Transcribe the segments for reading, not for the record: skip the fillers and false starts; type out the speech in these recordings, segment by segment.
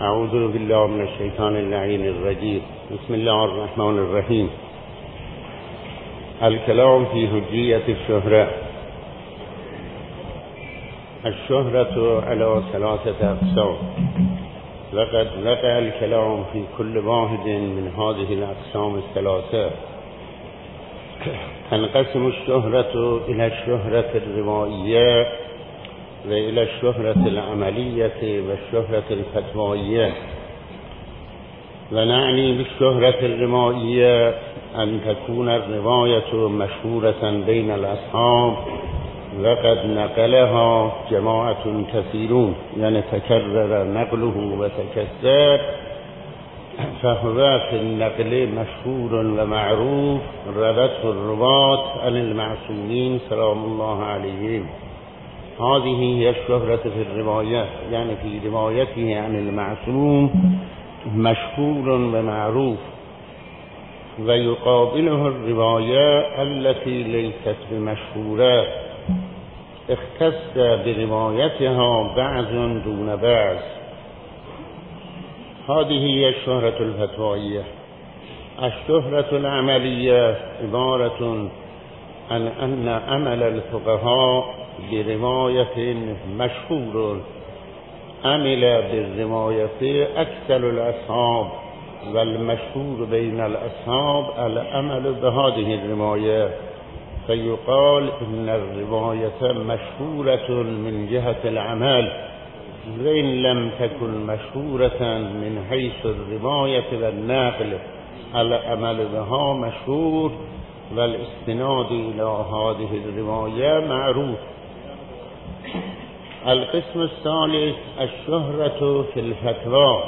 اعوذ بالله من الشیطان اللعین الرجیم. بسم الله الرحمن الرحیم. الكلام في حجية الشهرة. الشهرة على ثلاثة أقسام، وقد وقع الكلام في كل واحد من هذه الأقسام الثلاثة. تنقسم الشهرة إلى الشهرة الروائية وإلى الشهرة العملية والشهرة الفتوائية. ونعني بالشهرة الروائية أن تكون الرواية مشهورة بين الأصحاب وقد نقلها جماعة كثيرون، يعني تكرر نقله وتكسر، فهو في النقل مشهور ومعروف، روته الرواة عن المعصومين سلام الله عليهم. هذه هي الشهرة في الرواية، يعني في روايته عن المعصوم مشهور ومعروف. ويقابله الرواية التي ليست بمشهورة، اختص بروايتها بعض دون بعض. هذه هي الشهرة الفتوائية. الشهرة العملية عبارة عن أن عمل الفقهاء برواية مشهور عمل بالرواية أكثر الأصحاب، والمشهور بين الأصحاب العمل بهذه الرواية، فيقال إن الرواية مشهورة من جهة العمل، وإن لم تكن مشهورة من حيث الرواية والنقل العمل بها مشهور، والاستناد إلى هذه الرواية معروف. القسم الثالث الشهرة في الفتوى.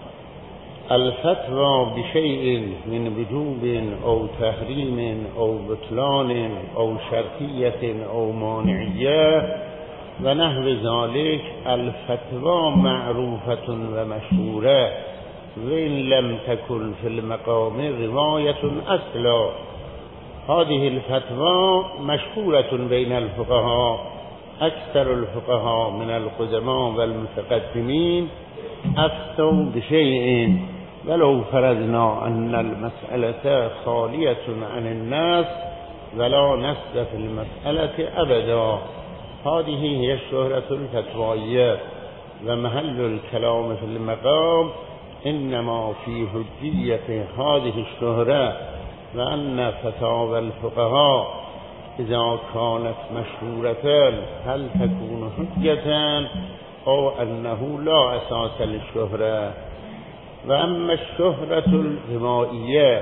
الفتوى بشيء من وجوب أو تحريم أو بطلان أو شرطية أو مانعية ونحو ذلك، الفتوى معروفة ومشهورة، وإن لم تكن في المقام رواية أصلا. هذه الفتوى مشهورة بين الفقهاء، أكثر الفقهاء من القدماء والمتقدمين أفتوا بشيء ولو فرضنا أن المسألة خالية عن الناس ولا نص في المسألة أبدا. هذه هي الشهرة الفتوائية. ومحل الكلام في المقام إنما في حجية هذه الشهرة، وأن فتاوى الفقهاء إذا كانت مشهورة هل تكون حجة أو أنه لا أساس للشهرة. وأما الشهرة الروائية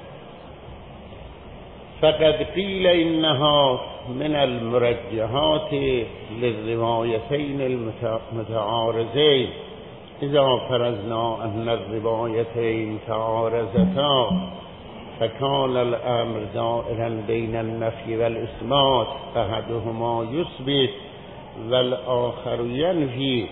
فقد قيل إنها من المرجحات للروايتين المتعارضين، إذا فرضنا أن الروايتين تعارضتا فكان الأمر دائرا بين النفي والإثبات، أحدهما يثبت والآخر ينفي.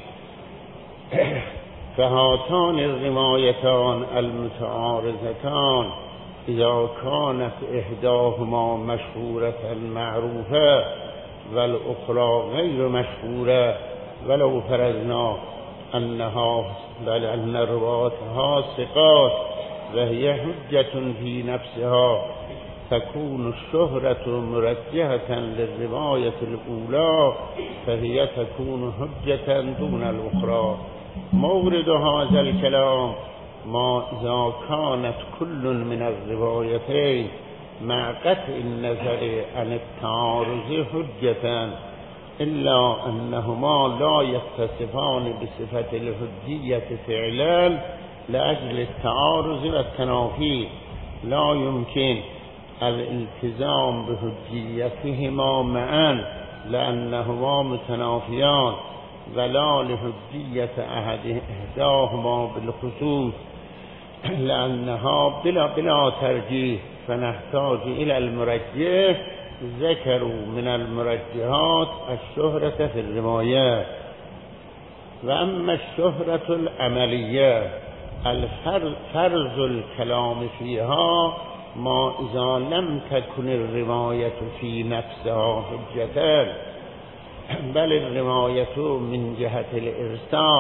فهاتان الروايتان المتعارضتان إذا كانت إحداهما مشهورة معروفة والأخرى غير مشهورة، ولو فرضنا أنها بل أن رواتها ثقات وهي حجة في نفسها، تكون الشهرة مرجحة للرواية الأولى، فهي تكون حجة دون الأخرى. مورد هذا الكلام ما إذا كانت كل من الروايتين مع قطع النظر عن التعارض حجة، إلا أنهما لا يتصفان بصفة الحجية فعلا لأجل التعارض والتنافي، لا يمكن الالتزام بحجيتهما معا لأنهما متنافيان، ولا لحجية إحداهما بالخصوص لأنها بلا ترجيح، فنحتاج إلى المرجح. ذكروا من المرجحات الشهرة في الروايات. وأما الشهرة العملية الفرض الكلام فيها ما إذا لم تكن الرواية في نفسها حجة، بل الرواية من جهة الإرسال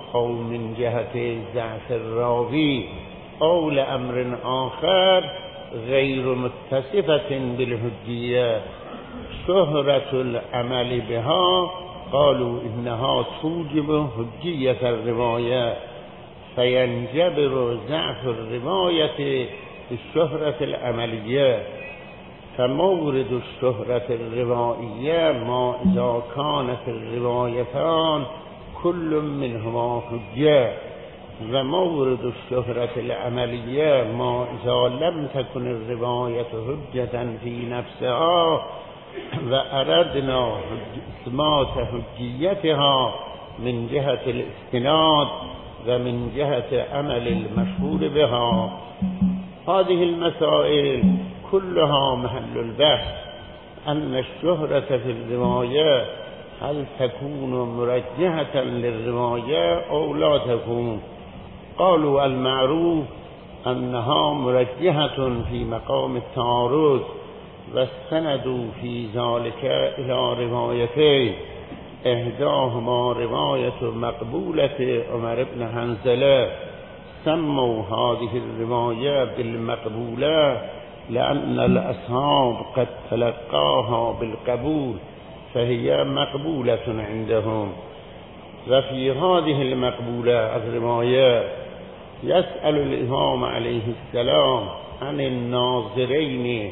او من جهت ضعف الراوی او لامر آخر غیر متصفة بالحجیه شهرة العمل بها قالوا انها توجب حجیة الروایه فینجبر ضعف الروایة بالشهرة العملیه فمورد الشهرة الروائیه ما اذا كانت الروايتان كل منهما حجه و مورد الشهرة العملیه ما اذا لم تكن الرواية حجة في نفسها و اردنا اثبات حجیتها من جهة الاستناد و من جهة عمل المشهور بها. هذه المسائل كلها محل البحث أن الشهرة في الرواية هل تكون مرجحة للرواية أو لا تكون. قالوا المعروف أنها مرجحة في مقام التعارض واستندوا في ذلك إلى روايتين إحداهما رواية مقبولة عمر بن حنظلة سموا هذه الرواية بالمقبولة لأن الأصحاب قد تلقاها بالقبول فهي مقبولة عندهم. وفي هذه المقبولة الرواية يسأل الإمام عليه السلام عن الناظرين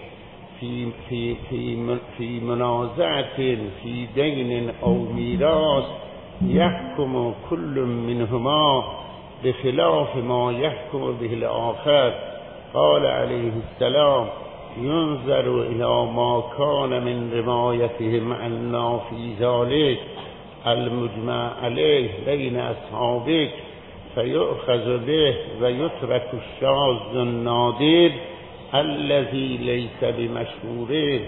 في منازعة في دين أو ميراث يحكم كل منهما بخلاف ما يحكم به الآخر. قال عليه السلام ينظر إلى ما كان من روايتهم عنا في ذلك المجمع عليه بين أصحابك فيؤخذ به ويترك الشاذ النادر الذي ليس بمشهور.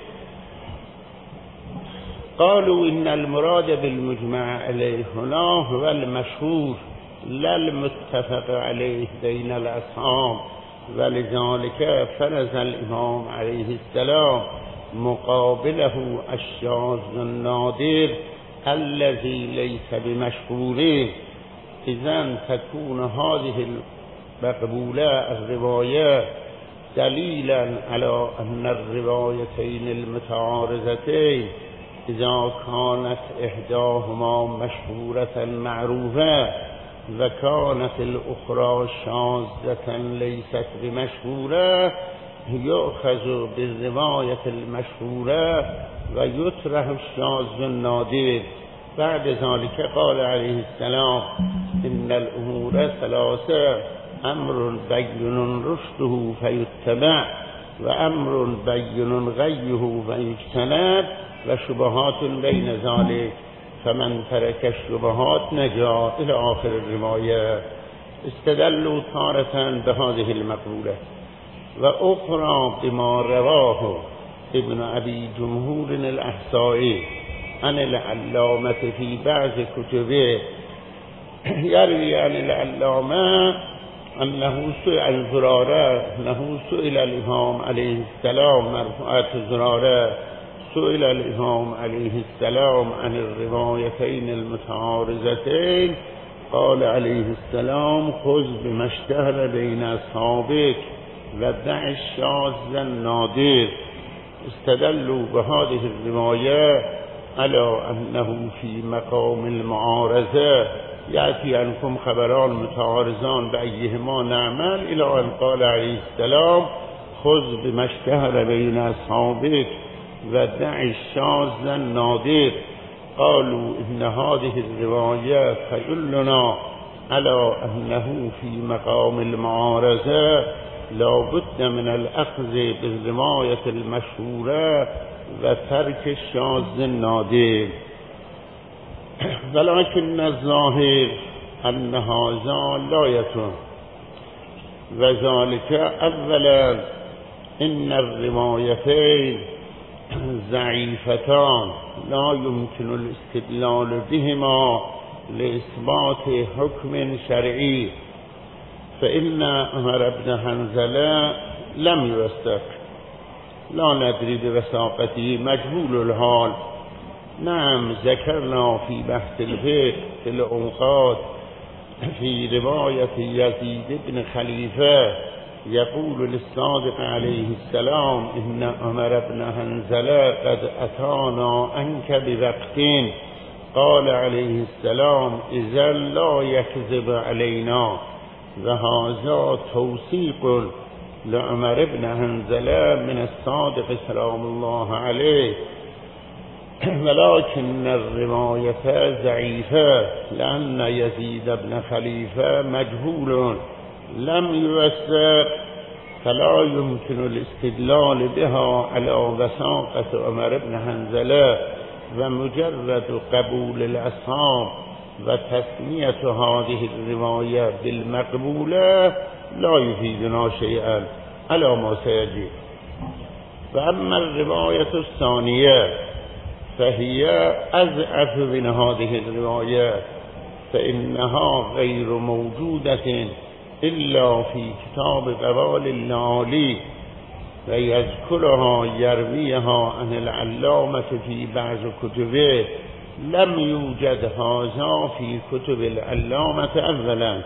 قالوا إن المراد بالمجمع عليه هنا هو المشهور لا المتفق عليه بين الأصحاب ولذلك فرض الإمام عليه السلام مقابله الشاذ النادر الذي ليس بمشهور. إذن تكون هذه المقبولة الرواية دليلا على أن الروايتين المتعارضتين إذا كانت إحداهما مشهورة معروفة وكانت الأخرى شاذة ليست بمشهورة يؤخذ بالرواية المشهورة ويطرح الشاذ النادر. بعد ذلك قال عليه السلام إن الأمور ثلاثة أمر بين رشده فيتبع وأمر بين غيه فيجتنب وشبهات بين ذلك فمن ترك الشبهات نجا إلى آخر الرواية. استدلوا تارة بهذه المقولة وأخرى بما رواه ابن أبي جمهور الأحصائي عن العلامة في بعض كتبه يروي عن العلامة أنه سئل زرارة أنه سئل الإمام عليه السلام مرفوعة زرارة سئل الإمام عليه السلام عن الروايتين المتعارضتين قال عليه السلام خذ بما اشتهر بين أصحابك ودع الشاذ النادر. استدلوا بهذه الرواية على أنه في مقام المعارضة يأتي عنكم خبران متعارضان بأيهما نعمل إلى أن قال عليه السلام خذ بما اشتهر بين أصحابك ودع الشاذ النادر. قالوا إن هذه الرواية تدلنا على أنه في مقام المعارضة لا بد من الأخذ بالرواية المشهورة وترك الشاذ النادر. ولكن الظاهر أن هذا لا يكون وذلك أولا إن الروايتين ضعيفتان لا يمكن الاستدلال بهما لإثبات حكم شرعي فإن عمر بن حنظلة لم يوثق لا ندري بوثاقته مجهول الحال. نعم ذكرنا في بحث الفقه في الأوقات في رواية يزيد بن خليفة يقول للصادق عليه السلام إن عمر بن حنظلة قد أتانا عنك بوقت، قال عليه السلام إذا لا يكذب علينا، وهذا توثيق لعمر بن حنظلة من الصادق سلام الله عليه، ولكن الرواية ضعيفة لأن يزيد بن خليفة مجهول لم يوثق، فلا يمكن الاستدلال بها على وثاقة عمر بن حنظلة، ومجرد قبول الأصحاب وتسمية هذه الرواية بالمقبولة لا يفيدنا شيئا على ما سيجي. فأما الرواية الثانية فهي أضعف من هذه الروايات، فإنها غير موجودة إلا في كتاب قوال اللالي، ويذكرها يرويها عن العلامة في بعض كتبه، لم يوجد هذا في كتب العلامة أولا.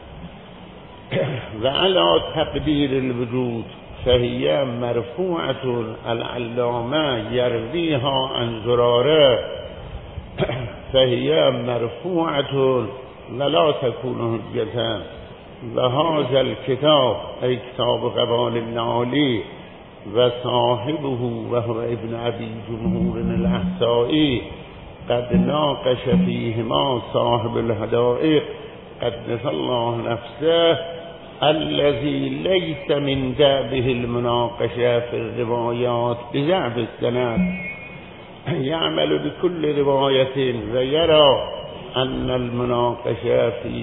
وعلى تقدير الوجود فهي مرفوعة، العلامة يرويها عن زرارة، فهي مرفوعة ولا تكون حجة. وهذا الكتاب أي كتاب قوال اللالي وصاحبه وهو ابن أبي جمهور الأحسائي قد ناقش فيهما صاحب الهدائق قدس الله نفسه، الذي ليس من دأبه المناقشة في الروايات بضعف السند، يعمل بكل رواية ويرى أن المناقشة في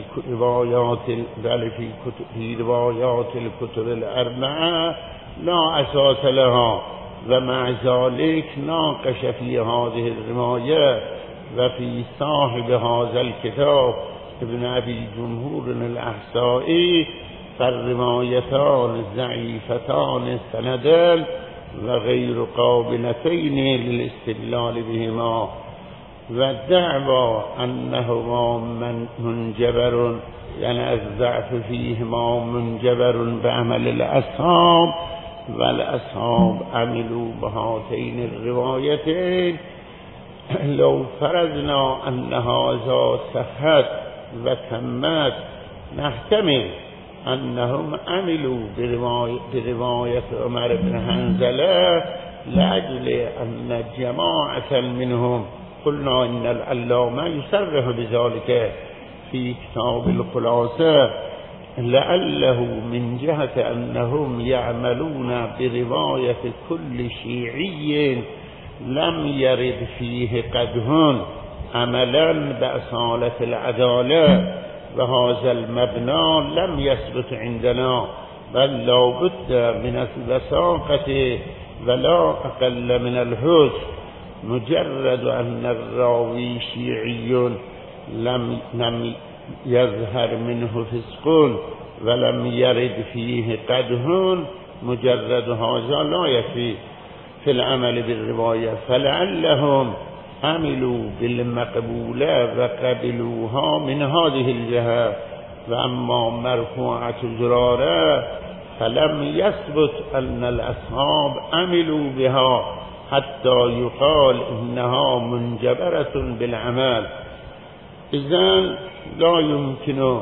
روايات الكتب الأربعة لا أساس لها، ومع ذلك ناقش في هذه الرواية وفي صاحب هذا الكتاب ابن أبي جمهور الأحسائي، فالروايتان ضعيفتان سندا وغير قابلتين للاستدلال بهما، والدعوى أنهما منجبر، يعني الضعف فيهما منجبر بعمل الأصحاب، والأصحاب عملوا بهاتين الروايتين. لو فرضنا أن هذا صحت وتمت نحتمل أنهم عملوا برواية عمر بن حنظلة لأجل أن جماعة منهم، قلنا إن العلامة يصرح بذلك في كتاب الخلاصة، لعله من جهة أنهم يعملون برواية كل شيعي لم يرد فيه قدح عملا بأصالة العدالة، وهذا المبنى لم يثبت عندنا، بل لا بد من الوثاقة ولا أقل من الحسن، مجرد أن الراوي شيعي لم يظهر منه فسق ولم يرد فيه قدح، مجرد هذا لا يكفي في العمل بالرواية، فلعلهم عملوا بالمقبولة وقبلوها من هذه الجهة. وأما مرفوعة زرارة فلم يثبت أن الأصحاب عملوا بها حتى يقال إنها منجبرة بالعمل. إذن لا يمكن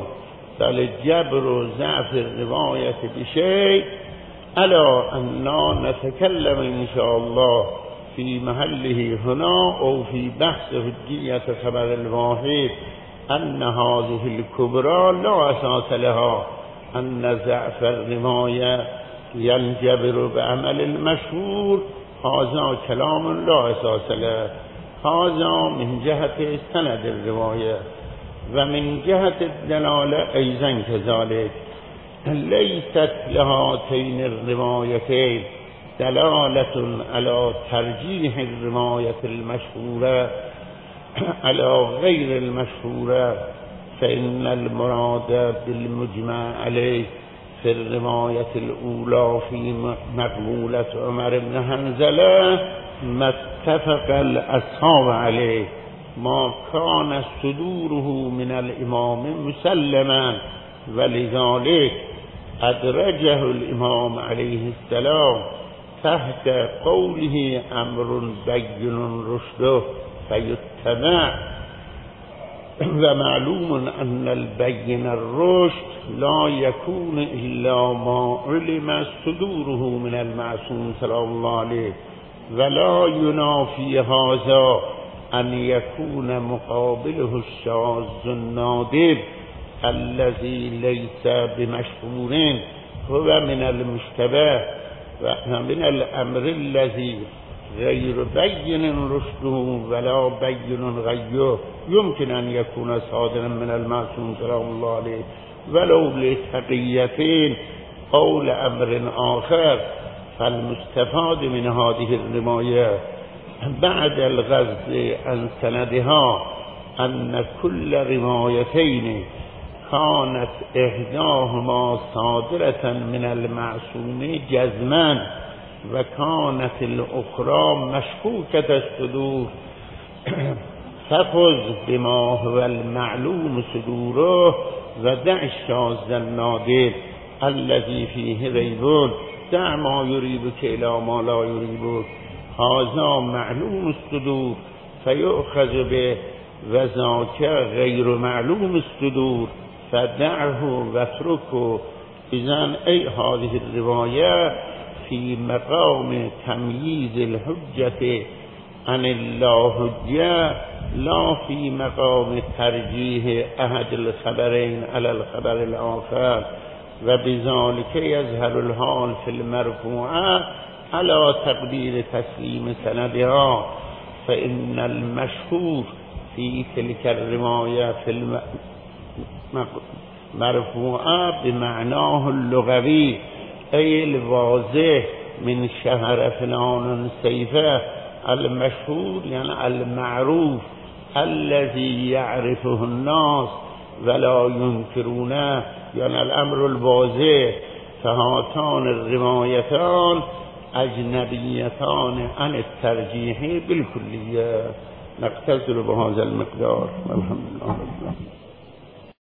الجبر ضعف الرواية بشيء، ألا أننا نتكلم إن شاء الله في محله هنا أو في بحث حجية خبر الواحد أن هذه الكبرى لا أساس لها، أن ضعف الرواية ينجبر بعمل المشهور، هذا كلام لا أساس له، هذا من جهة سند الرواية. ومن جهة الدلالة أيضا كذلك، ليست لهاتين الروايتين دلالة على ترجيح الرواية المشهورة على غير المشهورة، فإن المراد بالمجمع عليه في الرواية الأولى في مقبولة عمر بن حنظلة ما اتفق الأصحاب عليه، ما كان صدوره من الامام مسلما ولذلك ادرجه الامام علیه السلام تحت قوله امر بین رشده فیتبع و معلوم ان البین الرشد لا يكون الا ما علم صدوره من المعصوم سلام الله علیه ولا ينافي هذا ان يكون مقابله الشاذ النادر الذي ليس بمشهور هو من المشتبه ومن الامر الذي غير بين رشده ولا بين غيه يمكن ان يكون صادرا من المعصوم سلام الله عليه ولو لتقيتين قول امر آخر فالمستفاد من هذه الرواية بعد الغزل عن سندها أن كل روايتين كانت إحداهما صادرة من المعصوم جزما وكانت الأخرى مشكوكة الصدور فخذ بما هو المعلوم صدوره ودع الشاذ النادر الذي فيه ريب دع ما يريبك إلى ما لا يريبك هذا معلوم الصدور فيؤخذ به وذاك غير معلوم الصدور فدعه واتركه. إذن أي هذه الرواية في مقام تمييز الحجة عن الله حجة لا في مقام ترجيح أحد الخبرين على الخبر الآخر وبذلك يظهر الحال في المرفوعة على تقدير تسليم سندها فإن المشهور في تلك الرواية في المرفوعة بمعناه اللغوي أي الواضح من شهر فلان سيفه المشهور يعني المعروف الذي يعرفه الناس ولا ينكرونه يعني الأمر الواضح فهاتان الروايتان أجنبيتان عن الترجيح بالكلية. نقتصر بهذا المقدار والحمد لله رب العالمين.